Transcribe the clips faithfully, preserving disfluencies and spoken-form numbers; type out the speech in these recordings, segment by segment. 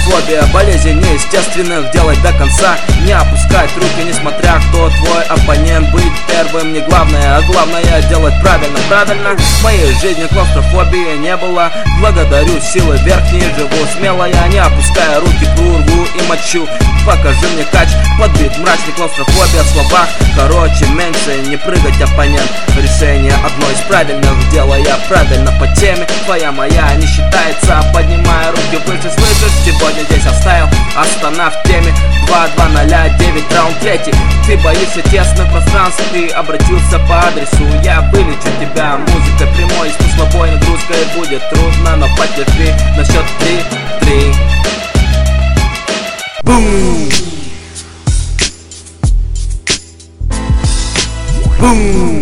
клаустрофобия, болезнь неестественных, делать до конца, не опускать руки, несмотря кто твой оппонент. Быть первым не главное, а главное делать правильно, правильно. В моей жизни клаустрофобии не было, благодарю силы верхние, живу смело, я не опуская руки, прурву и мочу. Покажи мне кач, подбит мрачный, клаустрофобия в словах. Короче, меньше не прыгать, оппонент. Решение одно из правильных, делая правильно по теме. Твоя моя не считается, поднимая руки выше, слышишь? Сегодня здесь оставил Астана в теме. Два-два ноля девять, раунд третий. Ты боишься тесных пространств, ты обратился по адресу. Я вылечу тебя, музыка прямой, смысловой нагрузкой будет трудно, но потерпи. На счет три, три. Бум! Бум!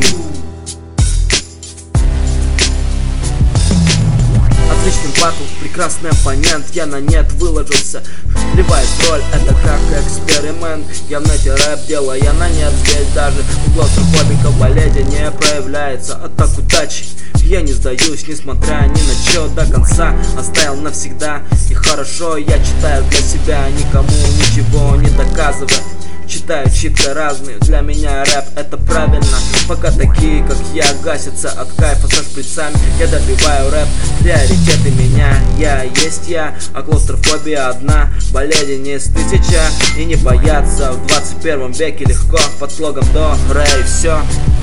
Отличный батл, прекрасный оппонент, я на нет выложился. Вливает роль, это как эксперимент. Я в нете рэп делаю, я на нет. Здесь даже у клаустрофобиков болезнь не проявляется. А так удачи, я не сдаюсь, несмотря ни на чё, до конца оставил навсегда. И хорошо, я читаю для себя, никому ничего не доказывая. Читаю читка разные, для меня рэп это правильно. Пока такие как я гасятся от кайфа со шприцами, я добиваю рэп, приоритеты меня. Я есть я, а клаустрофобия одна, болезнь из тысяча. И не бояться в двадцать первом веке легко, под слогом до ре и все.